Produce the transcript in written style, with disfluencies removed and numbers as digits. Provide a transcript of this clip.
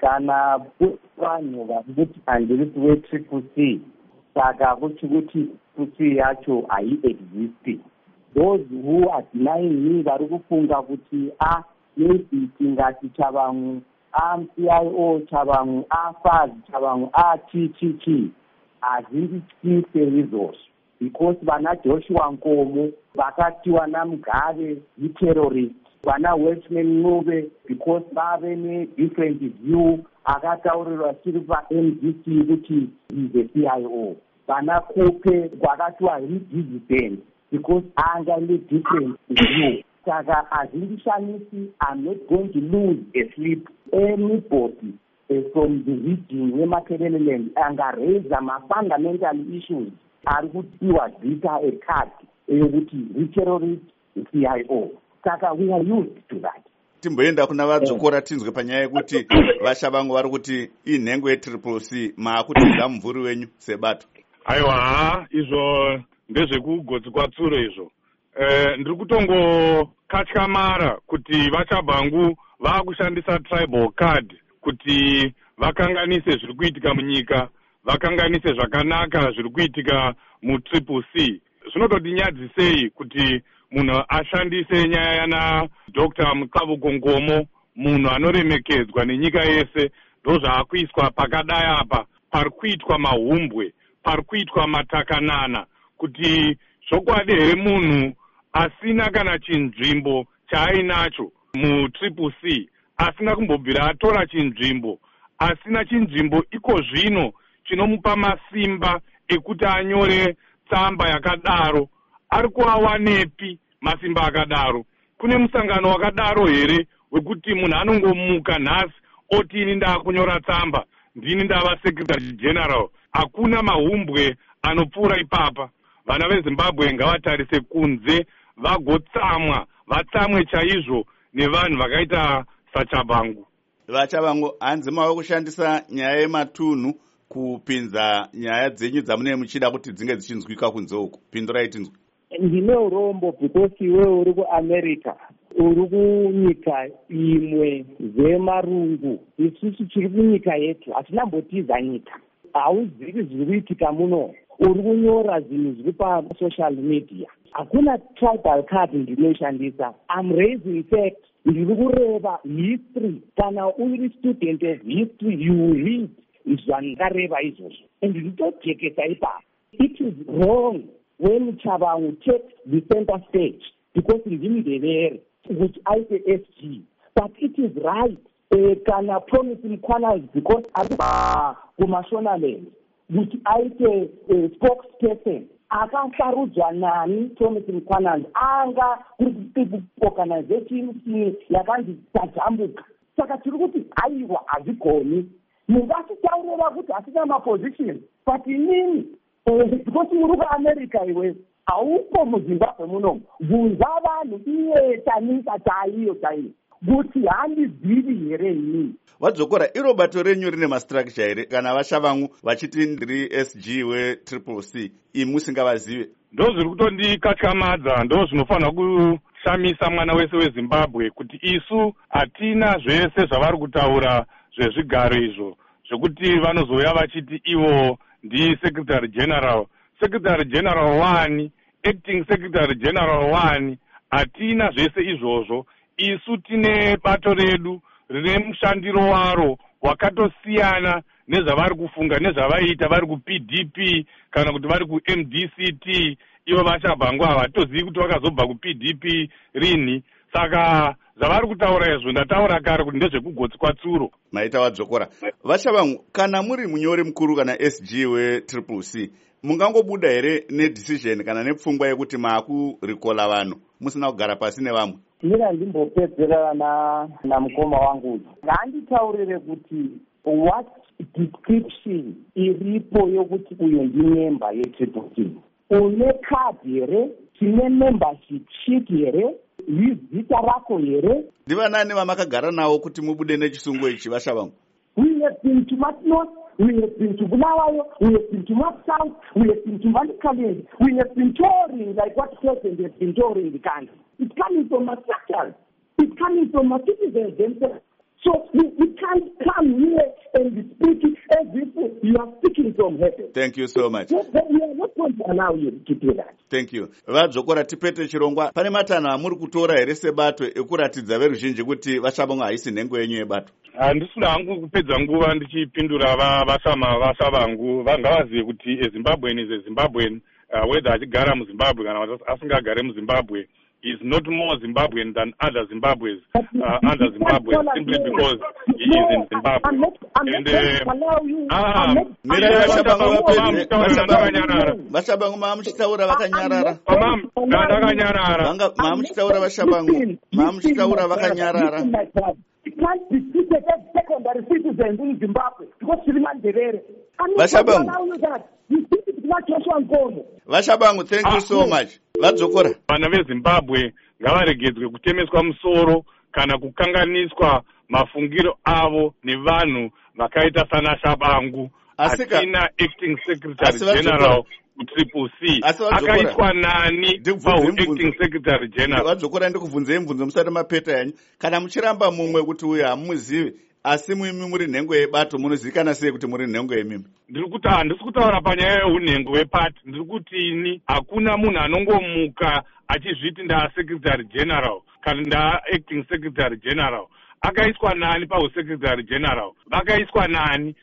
kana vanhu varikuti handisi wetriple C saka kuchikuti C yacho haiexisti. Those who are denying me vari kufunga kuti maybe tingati Chavamwu CIO Chavamwu FAZ Chavamwu TTT hazvindityise izvozvo because vana Joshua Nkomo vakatiwa naMugabe terrorist, vana Welshman Ncube because vave ne-different view akataurirwa chiri paMDC kuti is a CIO, vana Kupe kwakatiwa dissident because anga ne-different view. Saka hazvindishamisi, I'm not going to lose a sleep. Anybody from the region weMakereleland angareza ma-fundamental issues ari kutiwa zita ekati eyokuti re-terrorist CIO. Saka we are used to that. Timboenda kuna vadzokora tinzwe panyaya yekuti vaShavangu vari kuti inhengo yetriple C maakutidza mumvuri wenyu sebato. Aiwa, izvo ndezvekugotsi kwatsuro izvo. Ndiri kutongokatyamara kuti vaChabvangu vaakushandisa tribal card kuti vakanganise zviri kuitika munyika, vakanganise zvakanaka zviri kuitika mutriple C. Zvinotodinyadzisei kuti munhu ashandise nyaya yana Dr. Mutsavuko Nkomo, munhu anoremekedzwa nenyika yese, ndozvaakuiswa pakadai apa, pari kuitwa mahumbwe, pari kuitwa matakanana, kuti zvokwadi here munhu asina kana chinzvimbo chaainacho mutriple C, asina kumbobvira atora chinzvimbo, asina chinzvimbo iko zvino chinomupa masimba ekuti anyore tsamba yakadaro, ari kuawanepi masimba akadaro? Kune musangano wakadaro here wekuti munhu anongomuka nhasi oti ini ndaakunyora tsamba, ndini ndava secretary general? Hakuna mahumbwe anopfuura ipapa. Vana veZimbabwe ngavatarise kunze vagotsamwa, vatsamwe chaizvo nevanhu vakaita saChabvangu. VaChabvangu, hanzi mave kushandisa nyaya yematunhu kupinza nyaya dzenyu dzamune muchida kuti dzinge dzichinzwika kunze uku. Pindurai tinzwe. Ndine urombo because iwe uri kuAmerica, uri kunyika imwe zemarungu, isusu tiri kunyika yetu, hatinambotiza nyika, hauzivi zviri kuitika muno, uri kunyora zvinhu zviri pasocial media. Hakuna tribal card ndinoshandisa. I'm raising facts. Ndiri kureva history. Kana uri student of history, you read zvandakareva izvozvo. And ndinotojekesa ipapo. It is wrong when Chabvangu takes the center stage because ndimudevere which I say SG. But it is right. Kana Promise Mkhwanazi because kuMashonaland which I say spokesperson. Akasarudzwa nani Promise Mkhwanazi anga kuri organization yakanzi Tajambuka. Saka tiri kuti aiwa hazvigoni. Mungatitaurira kuti hasina maposition. But inini because muri kuAmerica iwe haupo muZimbabwe muno. Bvunza vanhu iye tanika chaiyo kuti handizivi here inini. Vadzokora, iro bato renyu rine mastructure here kana vaShavangu vachiti ndiri SG wetriple C musingavazive? Ndo zviri kutondikatyamadza, ndo zvinofanira kushamisa mwana wese weZimbabwe kuti isu hatina zvese zvavari kutaura zvezvigaro izvo zvekuti vanozouya vachiti ivo ndisecretary general, secretary general 1, acting secretary general 1. Hatina zvese izvozvo. Isu tine bato redu rine mushandiro waro wakatosiyana nezvavari kufunga nezvavaita vari kuPDP kana kuti vari kuMDCT. Ivo vaChabvangu havatozivi kuti vakazobva kuPDP rini. Saka zvavari kutaura izvo ndataura kare kuti ndezvekugotsi kwatsuro. Maita vadzokora. VaChabvangu, kana muri munyori mukuru kana SG wetriple C, mungangobuda here nedecision kana nepfungwa yekuti maakurikola vanhu musina kugara pasi nevamwe? Mina ndimbopedzera namukoma wangu. Nganditaurire kuti what description iripo yokuti uyo ndimemba yetriple C. Une card here, tine membership sheet here, zita rako here. Ndivanani vamakagara navo kuti mubude nechisungo ichi vaShavangu? We have been to Matnos, we have been to Bulawayo, we have been to North South, we have been to Mandikali, we have been touring like what president has been touring the country. It's coming from our structures. It's coming from our citizens themselves. So we can't come here you are speaking from heaven. Thank you so much. But we are not going to allow you to do that. Thank you. Vadzokora tipete chirongwa. Pane matanho amuri kutora here sebato ekuratidza veruzhinji kuti Vashabonga haisi nhengo yenyu yebato? Handisina hangu kupedza nguva ndichipindura vasha vangu. Ngavazive kuti eZimbabwean is a Zimbabwean, whether achigara muZimbabwe kana asingagare muZimbabwe, is not more Zimbabwean than other Zimbabweans under Zimbabwe, simply because he is in Zimbabwe. Vashabangu maamuchitaura vakanyarara. Maamuchitaura Vashabangu. Maamuchitaura vakanyarara. It can't be treated as secondary citizens in Zimbabwe because Shrimanderere. Vashabangu, thank you so much. Vadzokora. Vana veZimbabwe ngavaregedzwe kutemeswa musoro kana kukanganiswa mafungiro avo nevanhu vakaita sana Shabangu. Asina acting secretary general Triple C akaitwa nani acting secretary general. Vadzokora ndikubvunzei mubvunzo musati mapeta yanyu. Kana muchiramba mumwe kuti uyu hamuzivi asi muimi muri nhengo yebato munozivikanwa sei kuti muri nhengo yemimi? Handisi kutaura panyaya yeunhengo hwepati. Ndiri kuti ini hakuna munhu anongomuka achizviti secretary general kana acting secretary general. Akaiswa nani pausecretary general? Vakaiswa nani?